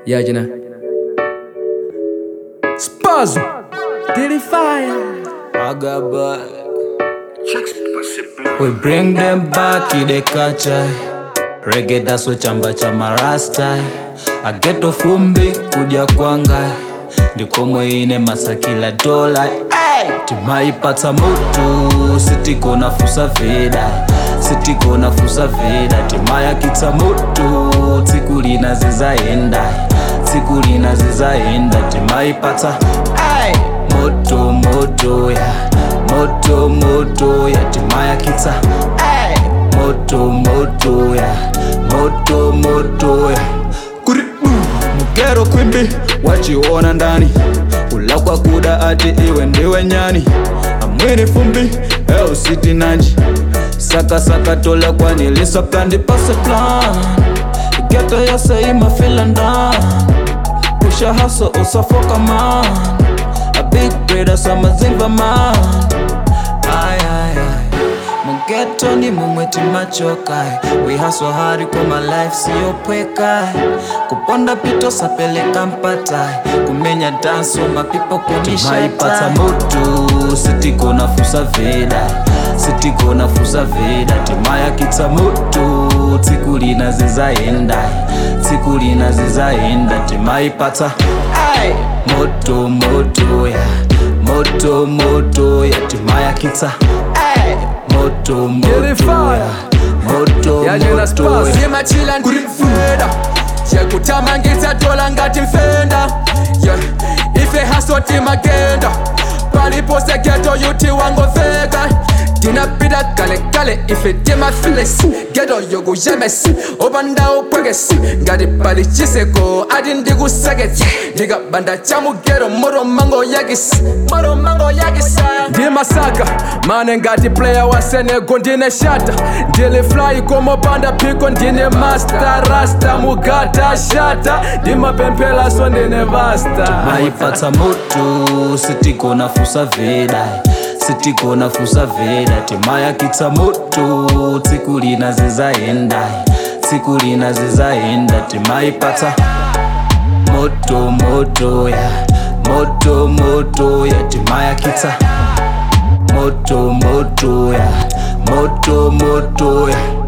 Yeah, you know. Spaz, Diddy Fire. I got back. We bring them back in the culture. Reggae daso chamba cha marasta. I get off fumbi kudia kwanga. Ndikomwe ine masakila dola. Timaipata mutu sitiko na fusa veda. Sitiko na fusa veda. Timaya kita mutu tikulina zizaenda. Tikulina zizaenda. Timaipata moto moto ya. Moto moto ya. Timaya kita moto moto ya. Moto moto ya. Mugero kwimbi wachiona ndani. Ulakwa kuda ati iwe ndiwe nyani. Amwini fumbi eo siti nanji. Saka saka tola kwa nilisa plan di pase plan. Geta yasa ima feeling down. Pusha hustle usafoka man. A big brother sama zimba man. Ay ay ay. Mugeto ni mumweti machoka. We hustle hard kwa my life siyo pweka. Kuponda pito sapeleka mpata. Kumenya dance my people kunishata. Timaipata mutu sitiko na fusa veda. Sitiko na fusa veda. Timaya kita mutu tikulina zizaenda. Tikulina zizaenda. Timaipata moto moto ya. Moto moto ya. Timaya kita moto moto ya. Moto moto ya. Sima chila ndimfeda. Chekutamangisa dola ngati mfenda. Ife haso timagenda. Palipo segeto yuti wango vega. Dina pida kale kale ife tima filis. Gedo yogu yemes obanda upweges. Ngadi pali chiseko adindigu seget. Diga banda chamu gedo moro mango yagis. Moro mango yagis. Dima saka mane ngati player wa Senegal ndine shata. Dili fly komo banda piko ndine master. Rasta mugata shata. Dima pempela so ndine basta. Maipata mutu sitiko na fusa veda. Sitiko na fusa veda. Timaya kita mutu tikulina zizaenda. Tikulina zizaenda. Timaipata moto moto ya. Moto moto ya. Timaya kita moto moto ya. Moto moto ya.